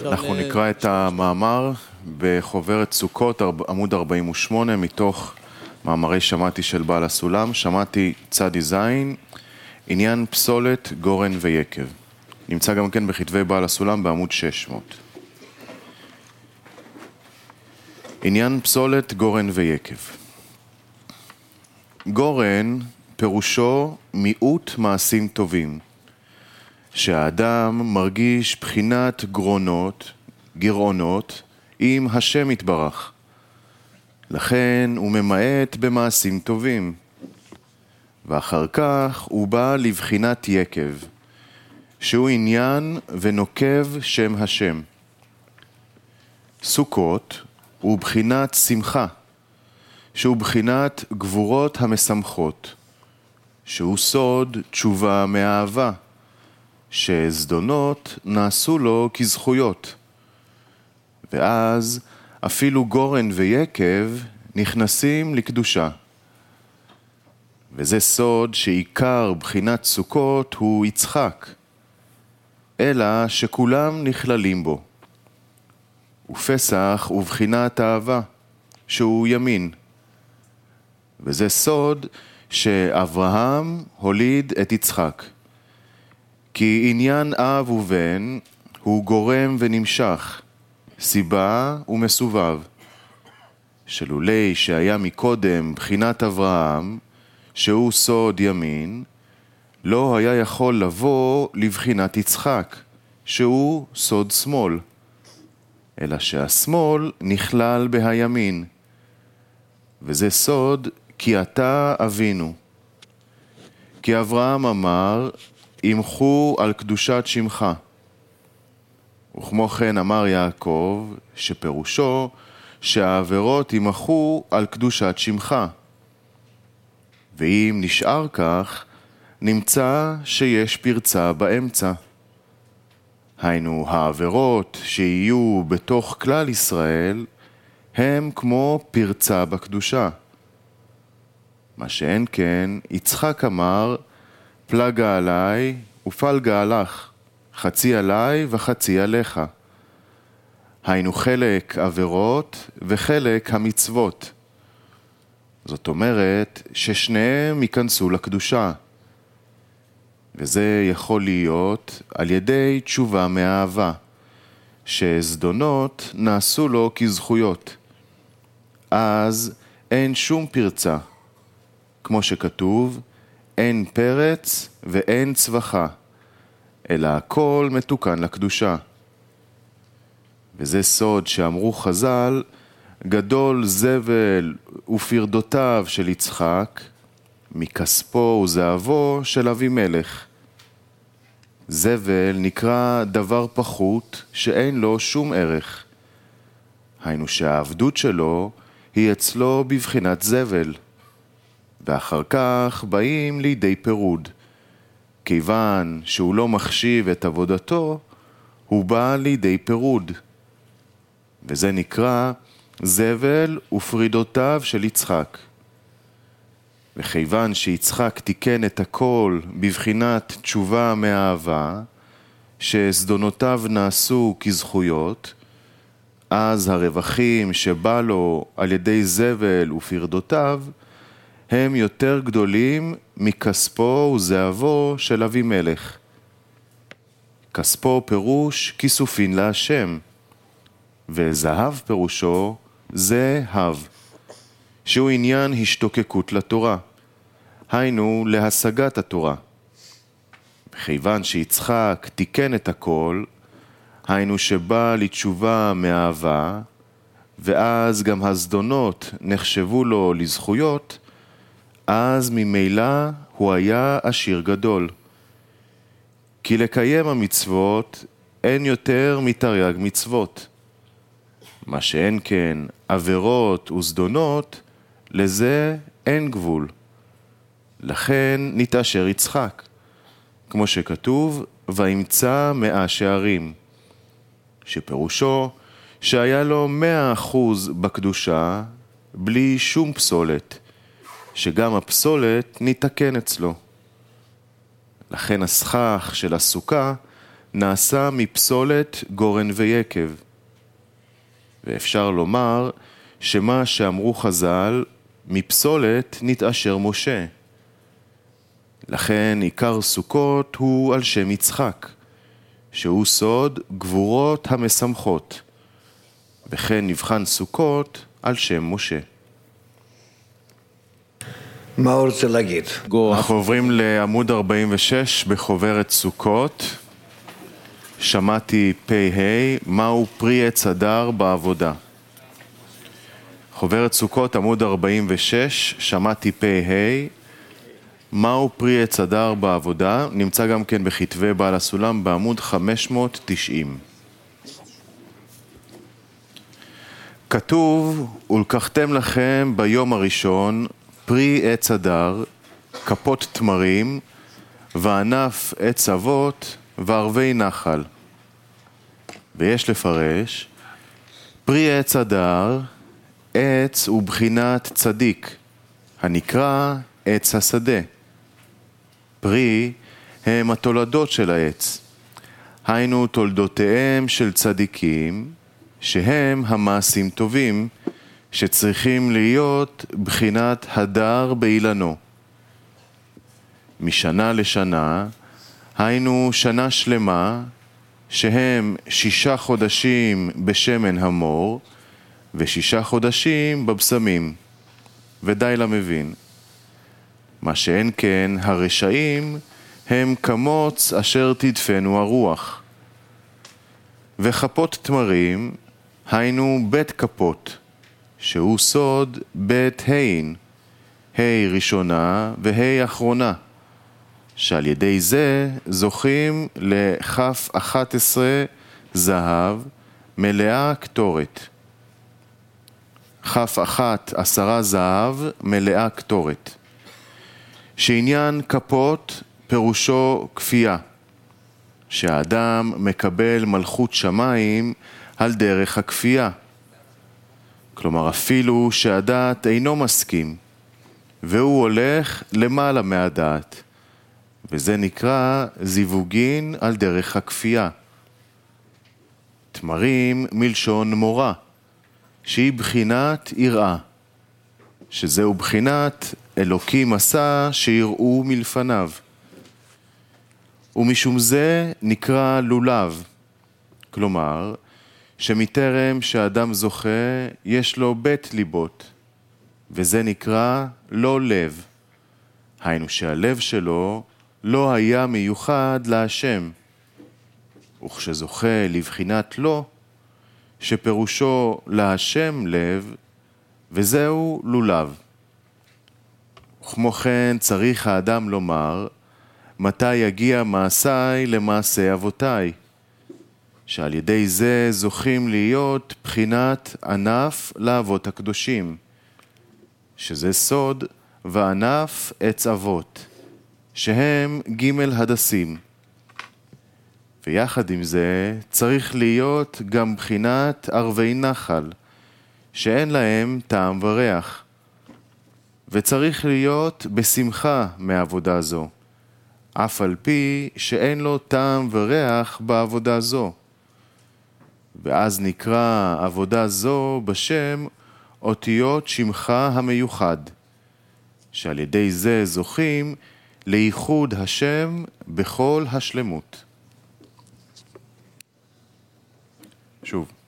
אנחנו נקרא את המאמר בחוברת סוכות, עמוד 48, מתוך מאמרי שמעתי של בעל הסולם. שמעתי צדי זין, עניין פסולת, גורן ויקב. נמצא גם כן בכתבי בעל הסולם בעמוד 600. עניין פסולת, גורן ויקב. גורן פירושו מיעוט מעשים טובים, שהאדם מרגיש בחינת גרעונות עם השם יתברך. לכן הוא ממעט במעשים טובים. ואחר כך הוא בא לבחינת יקב, שהוא עניין ונוקב שם השם. סוכות הוא בחינת שמחה, שהוא בחינת גבורות המשמחות, שהוא סוד תשובה מאהבה, שזדונות נעשו לו כזכויות. ואז אפילו גורן ויקב נכנסים לקדושה. וזה סוד שעיקר בחינת סוכות הוא יצחק, אלא שכולם נכללים בו. ופסח הוא בחינת אהבה, שהוא ימין. וזה סוד שאברהם הוליד את יצחק. כי עניין אב ובן הוא גורם ונמשך, סיבה ומסובב. שלולי שהיה מקודם בחינת אברהם, שהוא סוד ימין, לא היה יכול לבוא לבחינת יצחק, שהוא סוד שמאל. אלא שהשמאל נכלל בהימין. וזה סוד כי אתה אבינו. כי אברהם אמר, ימחו על קדושת שמך. וכמו כן אמר יעקב, שפירושו שהעבירות ימחו על קדושת שמך. ואם נשאר כך, נמצא שיש פרצה באמצע. היינו, העבירות שיהיו בתוך כלל ישראל, הם כמו פרצה בקדושה. מה שאין כן, יצחק אמר, פלגה עליי ופלגה עליך, חצי עליי וחצי עליך. היינו חלק עבירות וחלק המצוות. זאת אומרת ששניהם ייכנסו לקדושה. וזה יכול להיות על ידי תשובה מאהבה, שזדונות נעשו לו כזכויות. אז אין שום פרצה. כמו שכתוב, אין פרץ ואין צווחה, אלא הכל מתוקן לקדושה. וזה סוד שאמרו חז"ל, גדול זבל ופרדותיו של יצחק, מכספו וזהבו של אבימלך. זבל נקרא דבר פחות שאין לו שום ערך. היינו שהעבדות שלו היא אצלו בבחינת זבל. ואחר כך באים לידי פירוד. כיוון שהוא לא מחשיב את עבודתו, הוא בא לידי פירוד. וזה נקרא זבל ופרידותיו של יצחק. וכיוון שיצחק תיקן את הכל בבחינת תשובה מאהבה, שזדונותיו נעשו כזכויות, אז הרווחים שבא לו על ידי זבל ופרדותיו, הם יותר גדולים מכספו וזהבו של אבימלך. כספו פירוש כיסופין להשם, וזהב פירושו זהב, שהוא עניין השתוקקות לתורה, היינו להשגת התורה. כיוון שיצחק תיקן את הכל, היינו שבא לתשובה מאהבה, ואז גם הזדונות נחשבו לו לזכויות, אז ממילא הוא היה עשיר גדול. כי לקיים המצוות אין יותר מתרי"ג מצוות. מה שאין כן עבירות וזדונות, לזה אין גבול. לכן נתעשר יצחק, כמו שכתוב, וימצא 100 שערים, שפירושו שהיה לו 100% בקדושה, בלי שום פסולת, שגם הפסולת ניתקן אצלו. לכן הסכך של הסוכה נעשה מפסולת גורן ויקב. ואפשר לומר שמה שאמרו חז"ל, מפסולת נתעשר משה. לכן עיקר סוכות הוא על שם יצחק, שהוא סוד גבורות המשמחות, וכן נבחן סוכות על שם משה. מה הוא רוצה להגיד? אנחנו עוברים לעמוד 46 בחוברת סוכות. שמעתי פ"ה, מהו פרי עץ הדר בעבודה. חוברת סוכות עמוד 46, שמעתי פ"ה, מהו פרי עץ הדר בעבודה, נמצא גם כן בכתבי בעל הסולם בעמוד 590. כתוב, ולקחתם לכם ביום הראשון פרי עץ הדר, כפות תמרים, וענף עץ אבות וערבי נחל. ויש לפרש, פרי עץ הדר, עץ הוא בחינת צדיק, הנקרא עץ השדה. פרי הם התולדות של העץ, היינו תולדותיהם של צדיקים, שהם המעשים טובים, שצריכים להיות בחינת הדר באילנו. משנה לשנה, היינו שנה שלמה, שהם 6 חודשים בשמן המור, ו6 חודשים בבשמים, ודי למבין. מה שאין כן, הרשעים הם כמוץ אשר תדפנו הרוח. וכפות תמרים, היינו בית כפות, שהוא סוד בית הין, ה' ראשונה וה' אחרונה, שעל ידי זה זוכים לכף 11 זהב מלאה קטורת. כף 11 זהב מלאה קטורת. שעניין כפות פירושו כפייה, שהאדם מקבל מלכות שמיים על דרך הכפייה. כלומר אפילו שהדעת אינו מסכים, והוא הולך למעלה מהדעת, וזה נקרא זיווגין על דרך הכפייה. תמרים מלשון מורה, שהיא בחינת יראה, שזהו בחינת אלוקים עשה שיראו מלפניו. ומשום זה נקרא לולב, כלומר שמטרם שאדם זוכה יש לו בית ליבות, וזה נקרא לא לב, היינו שהלב שלו לא היה מיוחד להשם, וכשזוכה לבחינת לא, שפירושו להשם לב, וזהו לולב. וכמו כן צריך האדם לומר, מתי יגיע מעשיי למעשה אבותיי, שעל ידי זה זוכים להיות בחינת ענף לאבות הקדושים, שזה סוד וענף עץ אבות, שהם ג' הדסים. ויחד עם זה צריך להיות גם בחינת ערבי נחל, שאין להם טעם וריח, וצריך להיות בשמחה מעבודה זו, אף על פי שאין לו טעם וריח בעבודה זו. ואז נקרא עבודה זו בשם אותיות שמך המיוחד, שעל ידי זה זוכים לייחוד השם בכל השלמות. שוב.